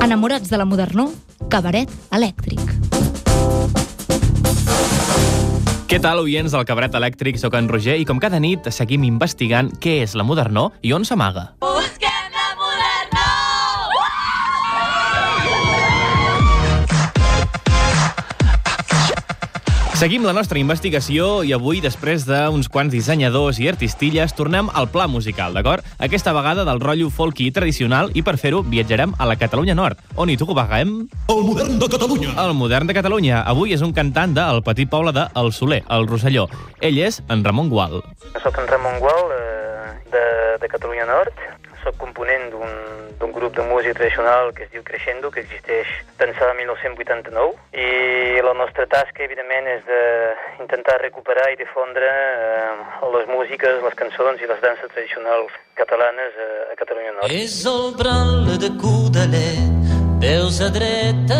Enamorats de la modernor, Cabaret Elèctric. Què tal, oients del Cabaret Elèctric? Soc en Roger i com cada nit seguim investigant què és la modernor i on s'amaga. Busquem la modernor! Seguim la nostra investigació i avui, després d'uns quants dissenyadors i artistilles, tornem al pla musical, d'acord? Aquesta vegada del rotllo folky tradicional i per fer-ho viatjarem a la Catalunya Nord, on hi trobarem... El modern de Catalunya. El modern de Catalunya. Avui és un cantant del petit poble de El Soler, el Rosselló. Ell és en Ramon Gual. Soc en Ramon Gual, de Catalunya Nord. Soc component d'un grup de música tradicional que es diu Crescendo, que existeix d'ençà de 1989. I la nostra tasca, evidentment, és d'intentar recuperar i difondre les músiques, les cançons i les danses tradicionals catalanes a Catalunya Nord. És el branle de Codalet, peus a dreta,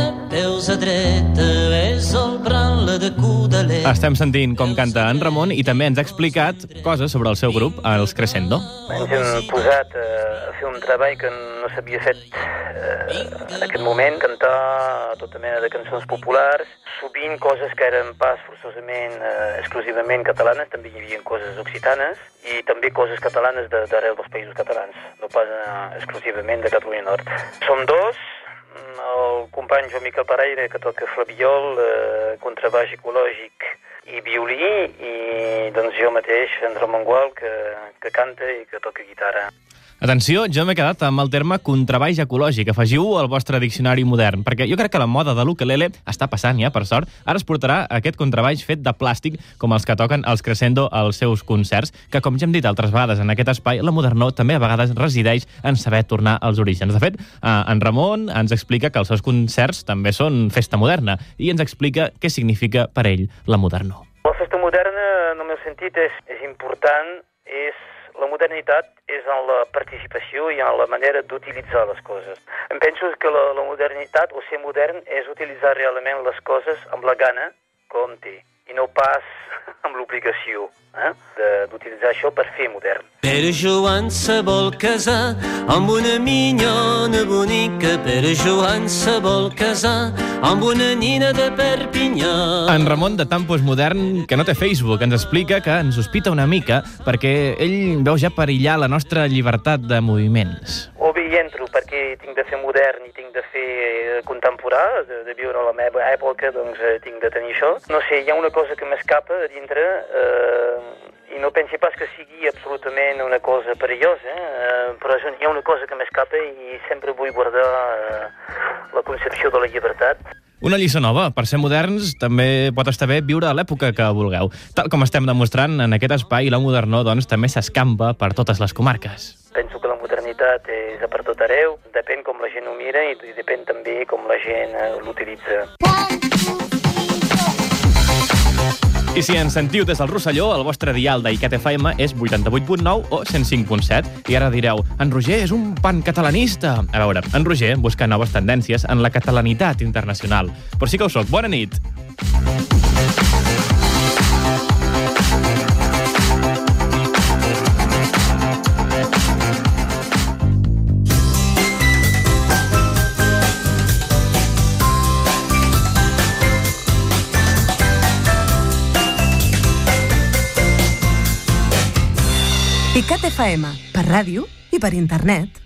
és el branle de Codalet. Estem sentint com canta en Ramon i també ens ha explicat coses sobre el seu grup, els Crescendo. Ens hem posat a fer un treball que no s'havia fet en aquest moment, cantar tota mena de cançons populars, sovint coses que eren pas forçosament exclusivament catalanes, també hi havia coses occitanes i també coses catalanes d'arreu dels països catalans, no pas exclusivament de Catalunya Nord. Som dos, el company Joan Miquel Paraire, que toca flabiol, contrabaix ecològic i violí, i doncs jo mateix, en Ramon Gual, que canta i que toca guitarra. Atenció, jo m'he quedat amb el terme contrabaix ecològic. Afegiu-ho al vostre diccionari modern, perquè jo crec que la moda de l'ukelele està passant ja, per sort. Ara es portarà aquest contrabaix fet de plàstic, com els que toquen els Crescendo als seus concerts, que, com ja hem dit altres vegades en aquest espai, la modernor també a vegades resideix en saber tornar als orígens. De fet, en Ramon ens explica que els seus concerts també són festa moderna i ens explica què significa per ell la modernor. La festa moderna, en el meu sentit, és important, la modernitat és en la participació i en la manera d'utilitzar les coses. Em penso que la modernitat, o ser modern, és utilitzar realment les coses amb la gana com té, i no pas amb l'obligació d'utilitzar això per fer modern. Pere Joan se vol casar amb una minyona bonica. Pere Joan se vol casar amb una nina de Perpinyà. En Ramon, de tan postmodern que no té Facebook, ens explica que ens hospita una mica perquè ell veu ja perillar la nostra llibertat de moviments. O bé hi entro perquè tinc de fer modern i tinc de fer contemporà, de viure a la meva època, doncs tinc de tenir això. No sé, hi ha una cosa que m'escapa a dintre i no pensi pas que sigui absolutament una cosa perillosa, però hi ha una cosa que m'escapa i sempre vull guardar la concepció de la llibertat. Una lliçó nova. Per ser moderns també pot estar bé viure a l'època que vulgueu. Tal com estem demostrant en aquest espai, la modernor doncs, també s'escampa per totes les comarques. Penso que la modernitat és a per tot arreu, depèn com la gent ho mira i depèn també com la gent l'utilitza. I si ens sentiu des del Rosselló, el vostre dial d'Icat FM és 88.9 o 105.7. I ara direu, en Roger és un pancatalanista. A veure, en Roger busca noves tendències en la catalanitat internacional. Però sí que ho soc. Bona nit. ICAT FM, per ràdio i per internet.